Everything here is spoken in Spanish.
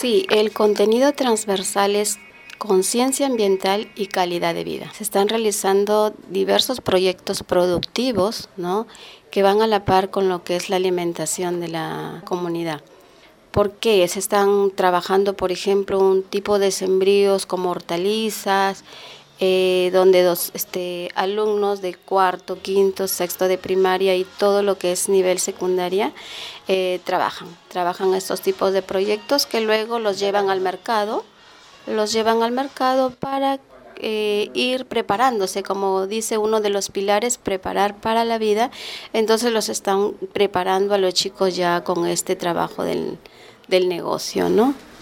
Sí, el contenido transversal es conciencia ambiental y calidad de vida. Se están realizando diversos proyectos productivos, ¿no?, que van a la par con lo que es la alimentación de la comunidad. ¿Por qué? Se están trabajando, por ejemplo, un tipo de sembríos como hortalizas, donde dos alumnos de cuarto, quinto, sexto de primaria y todo lo que es nivel secundaria trabajan estos tipos de proyectos que luego los llevan al mercado para ir preparándose, como dice uno de los pilares, preparar para la vida. Entonces los están preparando a los chicos ya con este trabajo del negocio, ¿no?